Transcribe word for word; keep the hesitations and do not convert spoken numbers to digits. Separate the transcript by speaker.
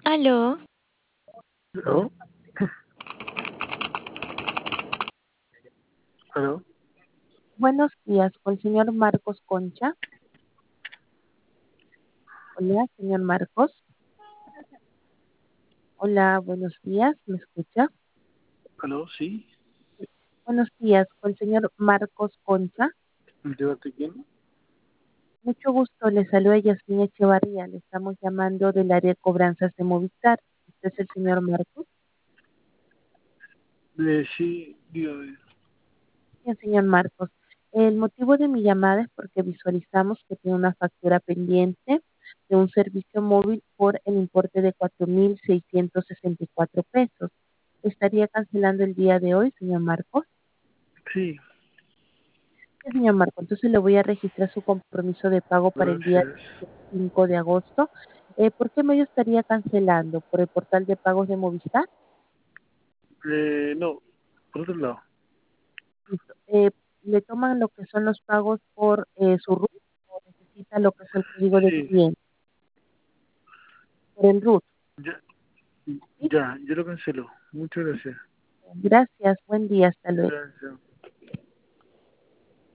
Speaker 1: Aló,
Speaker 2: ¿Aló? ¿Aló?
Speaker 3: Buenos días, con el señor Marcos Concha. Hola, señor Marcos. Hola, buenos días, ¿me escucha?
Speaker 2: ¿Aló? ¿Sí?
Speaker 3: Buenos días, con el señor Marcos Concha.
Speaker 2: ¿De parte quién?
Speaker 3: Mucho gusto, le saluda Yasmín Echevarría. Le estamos llamando del área de cobranzas de Movistar. ¿Usted es el señor Marcos?
Speaker 2: Eh, sí, dígame.
Speaker 3: Bien, señor Marcos. El motivo de mi llamada es porque visualizamos que tiene una factura pendiente de un servicio móvil por el importe de cuatro mil seiscientos sesenta y cuatro pesos. ¿Estaría cancelando el día de hoy, señor Marcos?
Speaker 2: Sí,
Speaker 3: Sí, señor Marco, entonces le voy a registrar su compromiso de pago para el día
Speaker 2: gracias.
Speaker 3: cinco de agosto. Eh, ¿por qué medio estaría cancelando? ¿Por el portal de pagos de Movistar?
Speaker 2: Eh, no, por otro lado.
Speaker 3: Listo. Eh, ¿Le toman lo que son los pagos por eh, su RUT o necesita lo que es el código de
Speaker 2: Sí,
Speaker 3: cliente? Por el RUT.
Speaker 2: ya,
Speaker 3: ¿Sí?
Speaker 2: ya, yo lo cancelo. Muchas gracias.
Speaker 3: Gracias, buen día, hasta luego.
Speaker 2: Gracias.